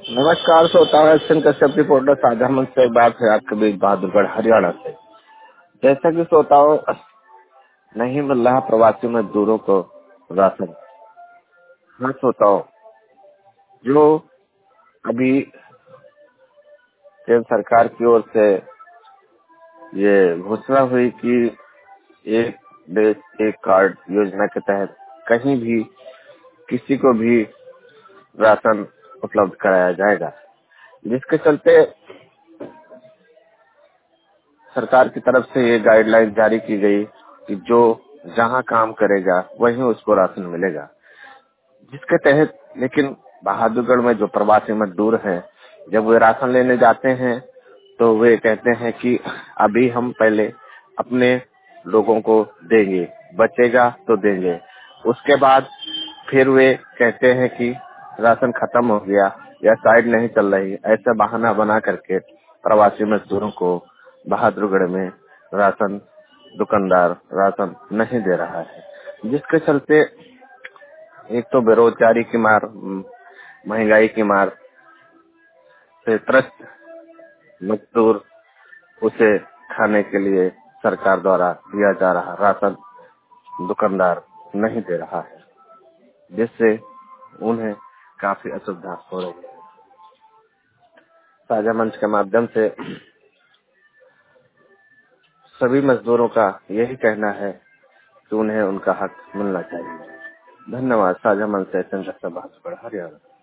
नमस्कार, श्रोताओं। Action Kashyap reporter साझा मंच से एक बात है आपके बीच बहादुरगढ़ हरियाणा से। जैसा कि श्रोताओं, नहीं मिल रहा प्रवासी मजदूरों को राशन। हाँ श्रोताओं, जो अभी केंद्र सरकार की ओर से ये घोषणा हुई कि एक देश एक कार्ड योजना के तहत कहीं भी किसी को भी राशन उपलब्ध कराया जाएगा, जिसके चलते सरकार की तरफ से ये गाइडलाइन जारी की गई कि जो जहां काम करेगा वहीं उसको राशन मिलेगा। जिसके तहत लेकिन बहादुरगढ़ में जो प्रवासी मजदूर हैं, जब वे राशन लेने जाते हैं तो वे कहते हैं कि अभी हम पहले अपने लोगों को देंगे, बचेगा तो देंगे। उसके बाद फिर वे कहते हैं कि राशन खत्म हो गया या साइड नहीं चल रही, ऐसा बहाना बना करके प्रवासी मजदूरों को बहादुरगढ़ में राशन दुकानदार राशन नहीं दे रहा है। जिसके चलते एक तो बेरोजगारी की मार, महंगाई की मार से त्रस्त मजदूर उसे खाने के लिए सरकार द्वारा दिया जा रहा राशन दुकानदार नहीं दे रहा है, जिससे उन्हें काफी असुविधा हो रही है। साझा मंच के माध्यम से सभी मजदूरों का यही कहना है कि उन्हें उनका हक मिलना चाहिए। धन्यवाद। साझा मंच से हरियाणा।